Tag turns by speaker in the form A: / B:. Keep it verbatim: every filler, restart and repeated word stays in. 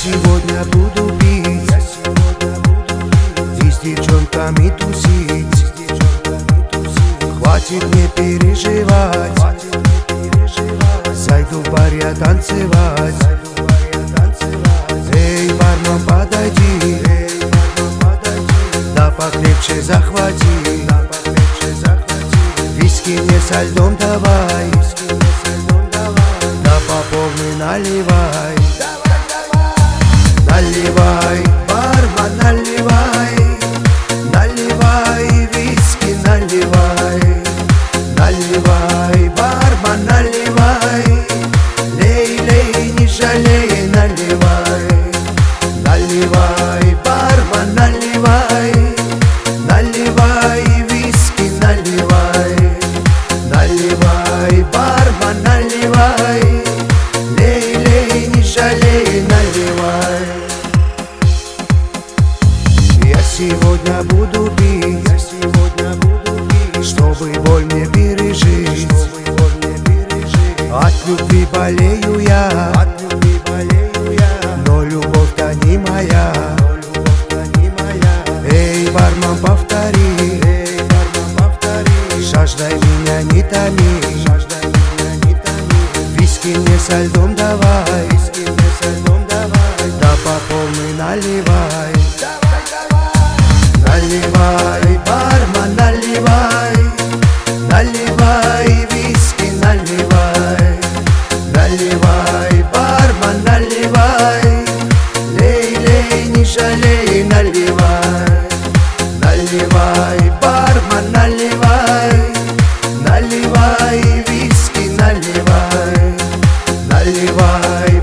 A: сегодня буду пить, я сегодня буду пить и с девчонками тусить. Хватит мне переживать, хватит мне переживать. Зайду в бар я танцевать, зайду в бар я танцевать. Эй, бармен, подойди, эй, бармен, подойди. Да покрепче захвати, да покрепче захвати. Виски мне со льдом давай, виски мне со льдом давай. Да по полной наливай, давай, давай. Наливай, бармен, наливай, наливай, виски наливай. Наливай, бармен, наливай, лей, лей, не жалей, наливай. Наливай, бармен, наливай, наливай, виски наливай. Наливай, бармен, наливай, лей, лей, не жалей, наливай. Я сегодня буду пить, я сегодня буду пить, чтобы боль мне пережить, чтобы боль мне пережить. От любви болею я, от любви болею я, но любовь-то не моя, но любовь-то не моя. Эй, бармен, повтори, эй, бармен, повтори. Жаждай меня не томи, жаждай меня не томи. Виски мне со льдом давай, виски мне со льдом давай. Да по полной наливай, давай, давай. Наливай, бармен, наливай, наливай, виски наливай. Наливай, бармен, наливай, лей, лей, не жалей, наливай. Наливай, бармен, наливай, наливай, виски наливай. Наливай,